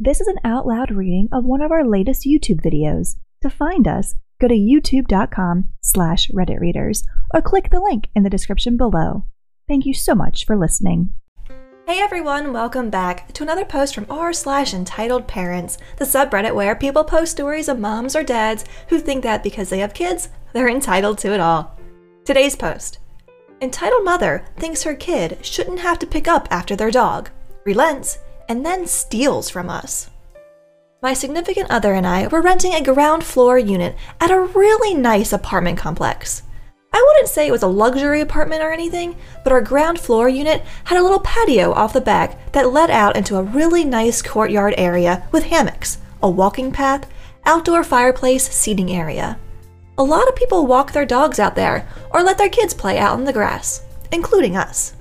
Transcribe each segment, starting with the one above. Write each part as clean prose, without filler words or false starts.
This is an out loud reading of one of our latest YouTube videos. To find us, go to youtube.com/redditreaders or click the link in the description below. Thank you so much for listening. Hey everyone, welcome back to another post from r/entitled parents, the subreddit where people post stories of moms or dads who think that because they have kids, they're entitled to it all. Today's post. Entitled mother thinks her kid shouldn't have to pick up after their dog, relents, and then steals from us. My significant other and I were renting a ground floor unit at a really nice apartment complex. I wouldn't say it was a luxury apartment or anything, but our ground floor unit had a little patio off the back that led out into a really nice courtyard area with hammocks, a walking path, outdoor fireplace, seating area. A lot of people walk their dogs out there or let their kids play out in the grass, including us.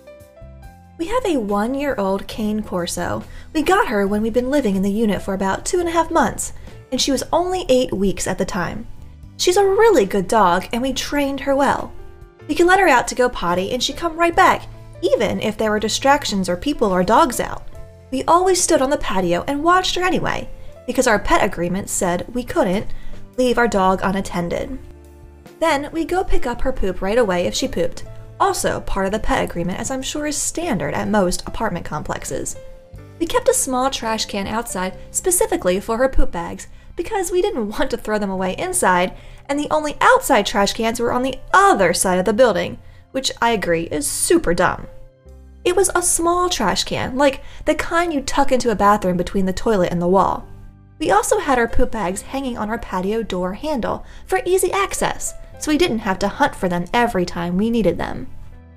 We have a 1-year-old Cane Corso. We got her when we'd been living in the unit for about 2.5 months, and she was only 8 weeks at the time. She's a really good dog, and we trained her well. We could let her out to go potty, and she'd come right back, even if there were distractions or people or dogs out. We always stood on the patio and watched her anyway, because our pet agreement said we couldn't leave our dog unattended. Then we'd go pick up her poop right away if she pooped, also part of the pet agreement, as I'm sure is standard at most apartment complexes. We kept a small trash can outside specifically for her poop bags because we didn't want to throw them away inside, and the only outside trash cans were on the other side of the building, which I agree is super dumb. It was a small trash can, like the kind you tuck into a bathroom between the toilet and the wall. We also had our poop bags hanging on our patio door handle for easy access, so we didn't have to hunt for them every time we needed them.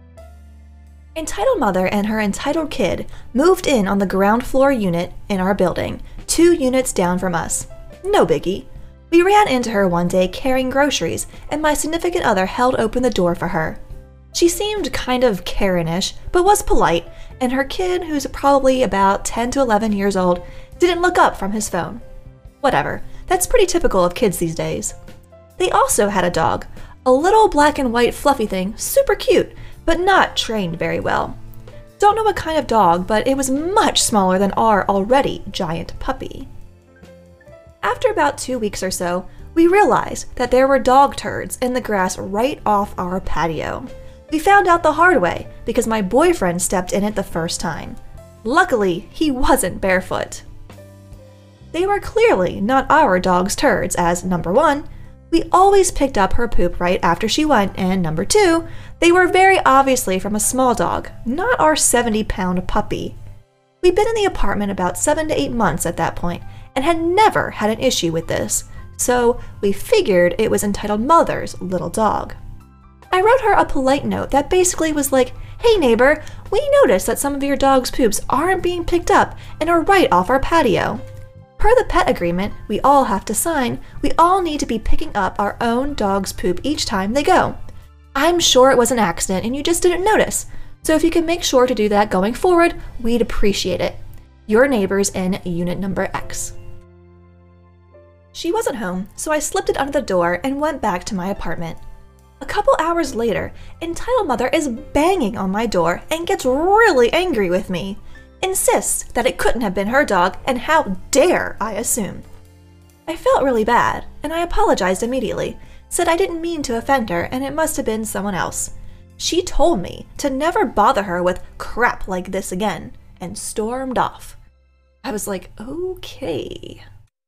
Entitled mother and her entitled kid moved in on the ground floor unit in our building, 2 units down from us. No biggie. We ran into her one day carrying groceries, and my significant other held open the door for her. She seemed kind of Karen-ish, but was polite, and her kid, who's probably about 10 to 11 years old, didn't look up from his phone. Whatever, that's pretty typical of kids these days. They also had a dog, a little black and white fluffy thing, super cute, but not trained very well. Don't know what kind of dog, but it was much smaller than our already giant puppy. After about 2 weeks or so, we realized that there were dog turds in the grass right off our patio. We found out the hard way because my boyfriend stepped in it the first time. Luckily, he wasn't barefoot. They were clearly not our dog's turds, as number 1, we always picked up her poop right after she went, and number 2, they were very obviously from a small dog, not our 70-pound puppy. We'd been in the apartment about 7 to 8 months at that point, and had never had an issue with this, so we figured it was entitled mother's little dog. I wrote her a polite note that basically was like, "Hey neighbor, we noticed that some of your dog's poops aren't being picked up and are right off our patio. Per the pet agreement we all have to sign, we all need to be picking up our own dog's poop each time they go. I'm sure it was an accident and you just didn't notice, so if you can make sure to do that going forward, we'd appreciate it. Your neighbors in unit number X." She wasn't home, so I slipped it under the door and went back to my apartment. A couple hours later, entitled mother is banging on my door and gets really angry with me. Insists that it couldn't have been her dog, and how dare I assume. I felt really bad, and I apologized immediately, said I didn't mean to offend her and it must have been someone else. She told me to never bother her with crap like this again, and stormed off. I was like, okay.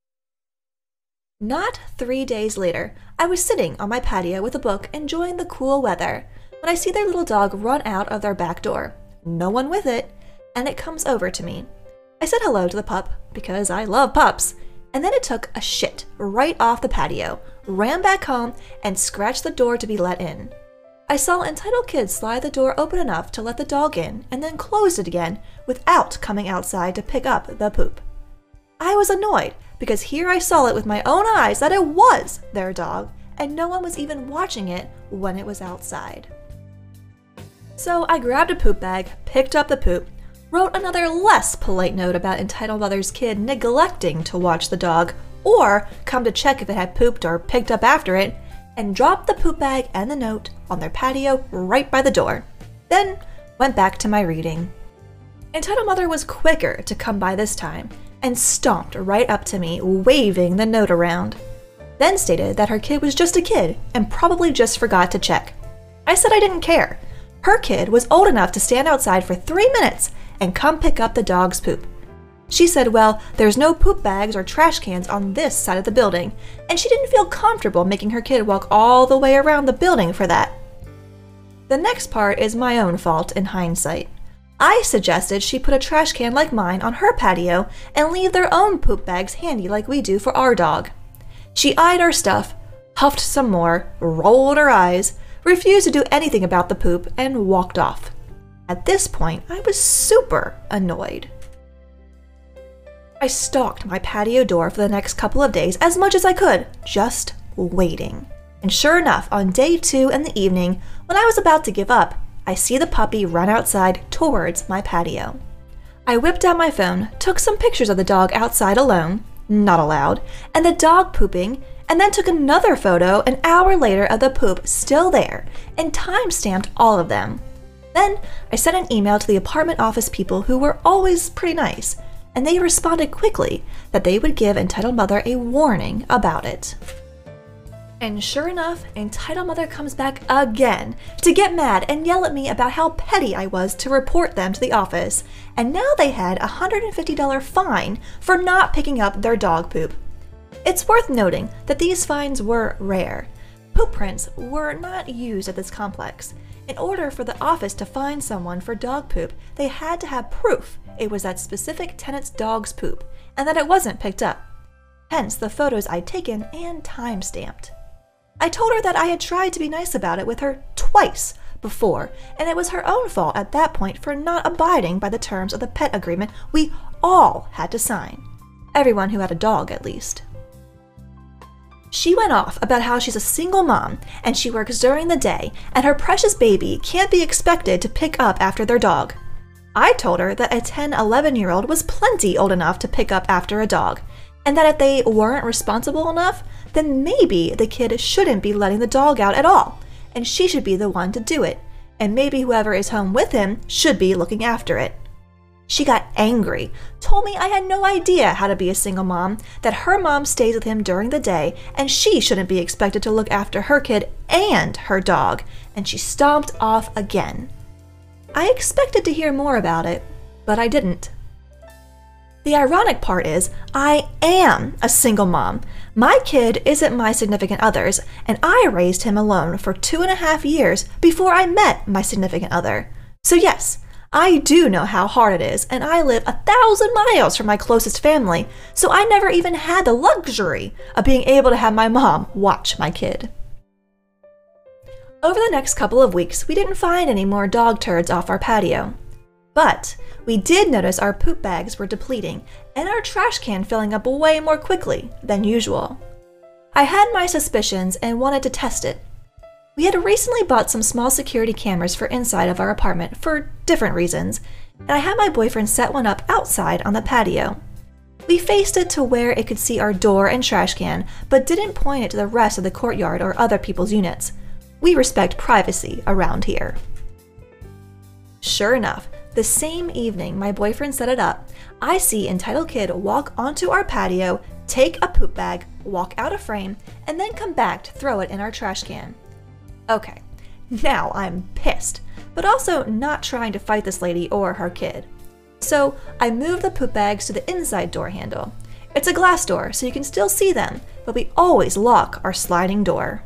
Not 3 days later, I was sitting on my patio with a book enjoying the cool weather when I see their little dog run out of their back door. No one with it, and it comes over to me. I said hello to the pup, because I love pups, and then it took a shit right off the patio, ran back home, and scratched the door to be let in. I saw entitled kid slide the door open enough to let the dog in, and then closed it again without coming outside to pick up the poop. I was annoyed, because here I saw it with my own eyes that it was their dog, and no one was even watching it when it was outside. So I grabbed a poop bag, picked up the poop, wrote another less polite note about entitled mother's kid neglecting to watch the dog or come to check if it had pooped or picked up after it, and dropped the poop bag and the note on their patio right by the door. Then went back to my reading. Entitled mother was quicker to come by this time. and stomped right up to me, waving the note around. Then stated that her kid was just a kid and probably just forgot to check. I said I didn't care. Her kid was old enough to stand outside for 3 minutes and come pick up the dog's poop. She said, well, there's no poop bags or trash cans on this side of the building, and she didn't feel comfortable making her kid walk all the way around the building for that. The next part is my own fault in hindsight. I suggested she put a trash can like mine on her patio and leave their own poop bags handy like we do for our dog. She eyed our stuff, huffed some more, rolled her eyes, refused to do anything about the poop, and walked off. At this point, I was super annoyed. I stalked my patio door for the next couple of days as much as I could, just waiting. And sure enough, on day 2 in the evening, when I was about to give up, I see the puppy run outside towards my patio. I whipped out my phone, took some pictures of the dog outside alone, not allowed, and the dog pooping, and then took another photo an hour later of the poop still there, and time-stamped all of them. Then I sent an email to the apartment office people who were always pretty nice, and they responded quickly that they would give Entitled Mother a warning about it. And sure enough, Entitled Mother comes back again to get mad and yell at me about how petty I was to report them to the office, and now they had a $150 fine for not picking up their dog poop. It's worth noting that these fines were rare. Poop prints were not used at this complex. In order for the office to fine someone for dog poop, they had to have proof it was that specific tenant's dog's poop, and that it wasn't picked up. Hence the photos I'd taken and time-stamped. I told her that I had tried to be nice about it with her twice before, and it was her own fault at that point for not abiding by the terms of the pet agreement we all had to sign. Everyone who had a dog, at least. She went off about how she's a single mom and she works during the day and her precious baby can't be expected to pick up after their dog. I told her that a 10-11-year-old was plenty old enough to pick up after a dog, and that if they weren't responsible enough, then maybe the kid shouldn't be letting the dog out at all, and she should be the one to do it, and maybe whoever is home with him should be looking after it. She got angry, told me I had no idea how to be a single mom, that her mom stays with him during the day, and she shouldn't be expected to look after her kid and her dog, and she stomped off again. I expected to hear more about it, but I didn't. The ironic part is, I am a single mom. My kid isn't my significant other's, and I raised him alone for 2.5 years before I met my significant other. So yes, I do know how hard it is, and I live 1,000 miles from my closest family, so I never even had the luxury of being able to have my mom watch my kid. Over the next couple of weeks, we didn't find any more dog turds off our patio. But we did notice our poop bags were depleting and our trash can filling up way more quickly than usual. I had my suspicions and wanted to test it. We had recently bought some small security cameras for inside of our apartment for different reasons, and I had my boyfriend set one up outside on the patio. We faced it to where it could see our door and trash can, but didn't point it to the rest of the courtyard or other people's units. We respect privacy around here. Sure enough, the same evening my boyfriend set it up, I see Entitled Kid walk onto our patio, take a poop bag, walk out of frame, and then come back to throw it in our trash can. Okay, now I'm pissed, but also not trying to fight this lady or her kid. So I moved the poop bags to the inside door handle. It's a glass door, so you can still see them, but we always lock our sliding door.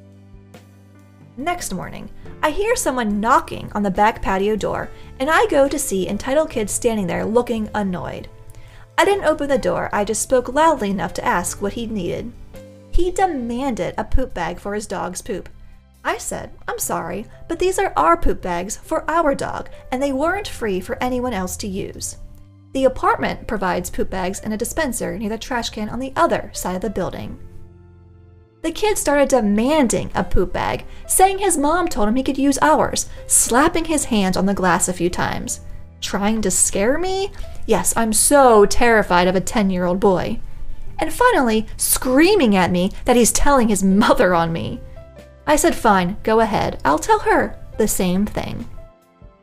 Next morning, I hear someone knocking on the back patio door, and I go to see Entitled Kid standing there looking annoyed. I didn't open the door, I just spoke loudly enough to ask what he needed. He demanded a poop bag for his dog's poop. I said, I'm sorry, but these are our poop bags for our dog, and they weren't free for anyone else to use. The apartment provides poop bags in a dispenser near the trash can on the other side of the building. The kid started demanding a poop bag, saying his mom told him he could use ours, slapping his hands on the glass a few times. Trying to scare me? Yes, I'm so terrified of a 10-year-old boy. And finally, screaming at me that he's telling his mother on me. I said, fine, go ahead, I'll tell her the same thing.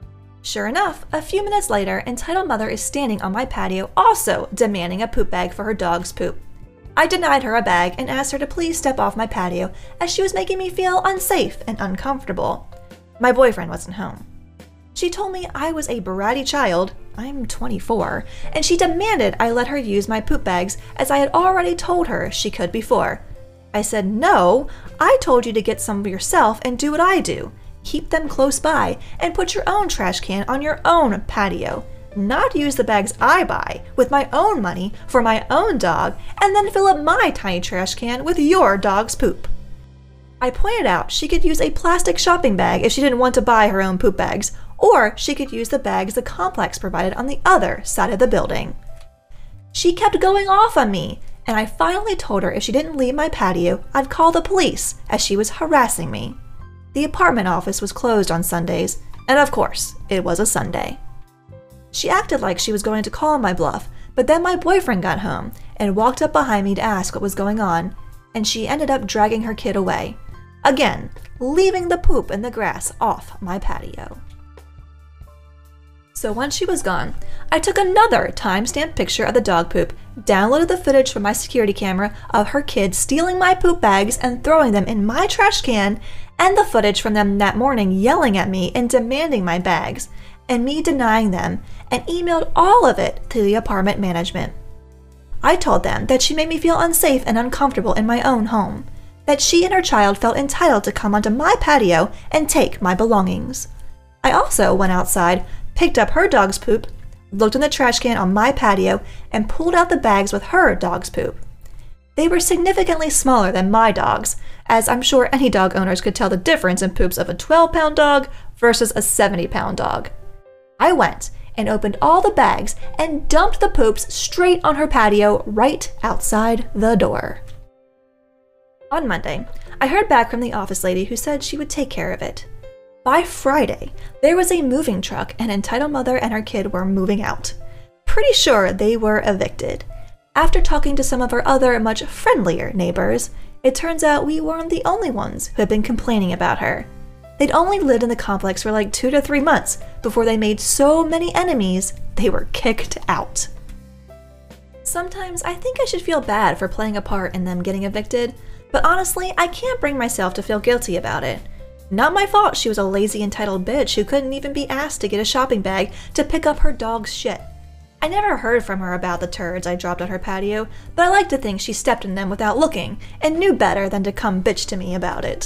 Sure enough, a few minutes later, entitled mother is standing on my patio also demanding a poop bag for her dog's poop. I denied her a bag and asked her to please step off my patio as she was making me feel unsafe and uncomfortable. My boyfriend wasn't home. She told me I was a bratty child, I'm 24, and she demanded I let her use my poop bags as I had already told her she could before. I said, no, I told you to get some yourself and do what I do. Keep them close by and put your own trash can on your own patio. Not use the bags I buy with my own money for my own dog and then fill up my tiny trash can with your dog's poop. I pointed out she could use a plastic shopping bag if she didn't want to buy her own poop bags, or she could use the bags the complex provided on the other side of the building. She kept going off on me, and I finally told her if she didn't leave my patio, I'd call the police as she was harassing me. The apartment office was closed on Sundays, and of course, it was a Sunday. She acted like she was going to call my bluff, but then my boyfriend got home and walked up behind me to ask what was going on, and she ended up dragging her kid away. Again, leaving the poop in the grass off my patio. So once she was gone, I took another time-stamped picture of the dog poop, downloaded the footage from my security camera of her kids stealing my poop bags and throwing them in my trash can, and the footage from them that morning yelling at me and demanding my bags, and me denying them, and emailed all of it to the apartment management. I told them that she made me feel unsafe and uncomfortable in my own home, that she and her child felt entitled to come onto my patio and take my belongings. I also went outside, picked up her dog's poop, looked in the trash can on my patio, and pulled out the bags with her dog's poop. They were significantly smaller than my dog's, as I'm sure any dog owners could tell the difference in poops of a 12-pound dog versus a 70-pound dog. I went and opened all the bags and dumped the poops straight on her patio right outside the door. On Monday, I heard back from the office lady who said she would take care of it. By Friday, there was a moving truck and entitled mother and her kid were moving out. Pretty sure they were evicted. After talking to some of our other much friendlier neighbors, it turns out we weren't the only ones who had been complaining about her. They'd only lived in the complex for like 2 to 3 months before they made so many enemies they were kicked out. Sometimes I think I should feel bad for playing a part in them getting evicted, but honestly, I can't bring myself to feel guilty about it. Not my fault she was a lazy entitled bitch who couldn't even be asked to get a shopping bag to pick up her dog's shit. I never heard from her about the turds I dropped on her patio, but I like to think she stepped in them without looking and knew better than to come bitch to me about it.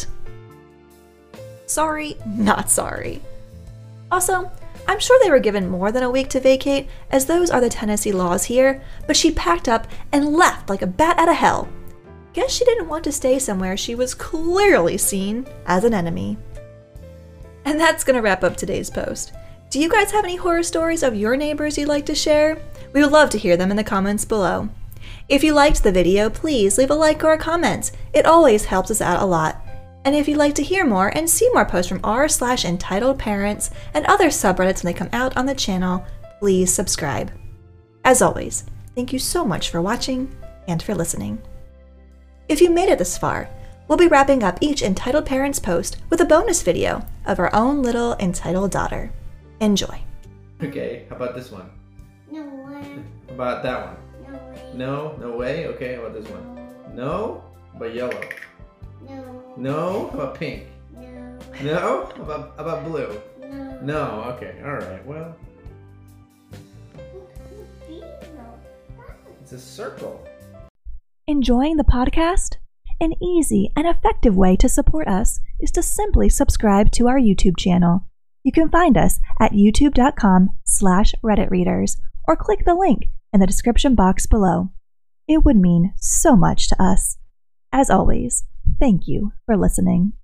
Sorry, not sorry. Also, I'm sure they were given more than a week to vacate, as those are the Tennessee laws here, but she packed up and left like a bat out of hell. Guess she didn't want to stay somewhere she was clearly seen as an enemy. And that's gonna wrap up today's post. Do you guys have any horror stories of your neighbors you'd like to share? We would love to hear them in the comments below. If you liked the video, please leave a like or a comment. It always helps us out a lot. And if you'd like to hear more and see more posts from r/entitled parents and other subreddits when they come out on the channel, please subscribe. As always, thank you so much for watching and for listening. If you made it this far, we'll be wrapping up each Entitled Parents post with a bonus video of our own little entitled daughter. Enjoy. Okay, how about this one? No way. How about that one? No way. No? No way? Okay, how about this one? No? How about yellow? No. No? How about pink? No. No? How about blue? No. No, okay, alright, well, it's a circle. Enjoying the podcast? An easy and effective way to support us is to simply subscribe to our YouTube channel. You can find us at youtube.com/redditreaders or click the link in the description box below. It would mean so much to us. As always, thank you for listening.